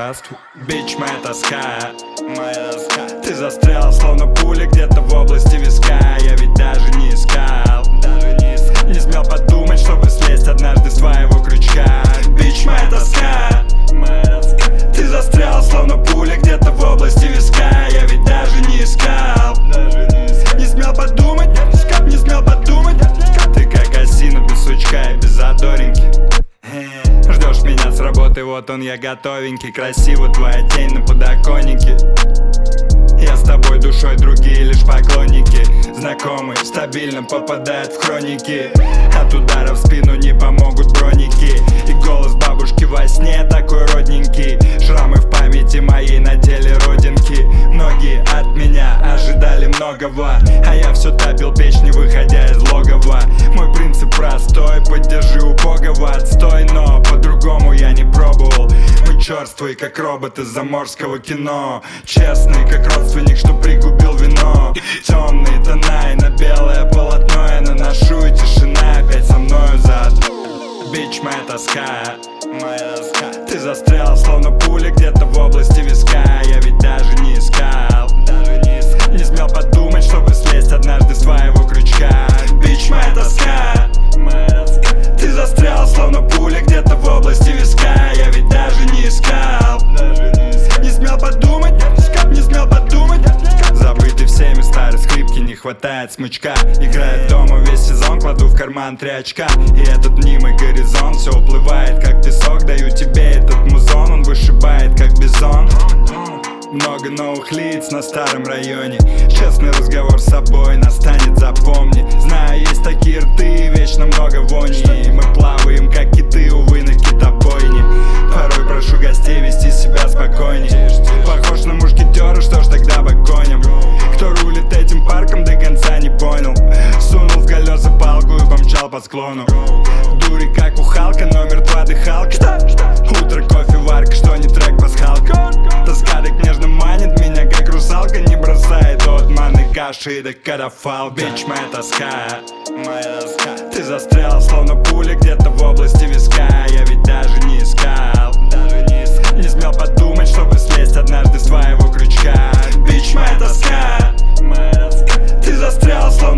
Здравствуй, бич, моя тоска, моя тоска. Ты застрял, словно пуля где-то в области виска. Я ведь даже не искал, не смел подумать, чтобы слезть однажды с твоего крючка. Бич, моя тоска, моя тоска. Ты застрял, словно пуля где-то в области виска. Я ведь даже не искал, не смел подумать, не смел подумать. Ты как осина без сучка и без задоринки. Ждешь меня с работы, вот он я готовенький. Красиво твоя тень на подоконнике. Я с тобой душой, другие лишь поклонники. Знакомые стабильно попадают в хроники. От удара в спину не помогут броники. И голос бабушки во сне такой родненький. Шрамы в памяти моей на теле родинки. Многие от меня ожидали многого, а я все топил печь, не выходя из логова. Мой принцип простой, поддержи убогого отстой. Но по-другому я не пробовал. Мы черствые, как роботы заморского кино. Честный, как родственник, что пригубил вино. Темные тона и на белое полотно я наношу, и тишина опять со мною заодно. Бич, моя тоска, моя тоска. Ты застрял, словно пуля где-то в области виска. Я ведь даже не искал, не смел подумать, чтобы слезть однажды с твоего крючка. Бич, моя тоска, моя тоска. Ты застрял, словно пуля где-то в области виска. Я ведь даже не искал, не смел подумать, не смел подумать. Забытый всеми старой скрипки, не хватает смычка. Играет дома весь сезон, кладу в карман 3 очка. И этот мнимый горизонт все уплывает, как песок. Даю тебе этот музон, он вышибает, как бизон. Много новых лиц на старом районе. Честный разговор с собой настанет, запомни. Знаю, есть такие рты, вечно много вони. И мы плаваем, как киты, увы, на китобойне. Порой прошу гостей вести себя спокойней. Похож на мушкетера, что ж тогда погоним. Кто рулит этим парком, до конца не понял. Сунул в колеса палку и помчал по склону. Дури, как у Халка, но мертва дыхалка. Утро, кофе, варка, что не трек, пасхалка. Тоска так нежно манит меня, как русалка. Не бросает от маны каши до катафалка. Бич, моя тоска, моя тоска. Ты застрял, словно пуля где-то в области виска. Я ведь даже не искал, не смел подумать, чтобы слезть однажды с твоего крючка. Бич, моя тоска, моя тоска. Ты застрял, словно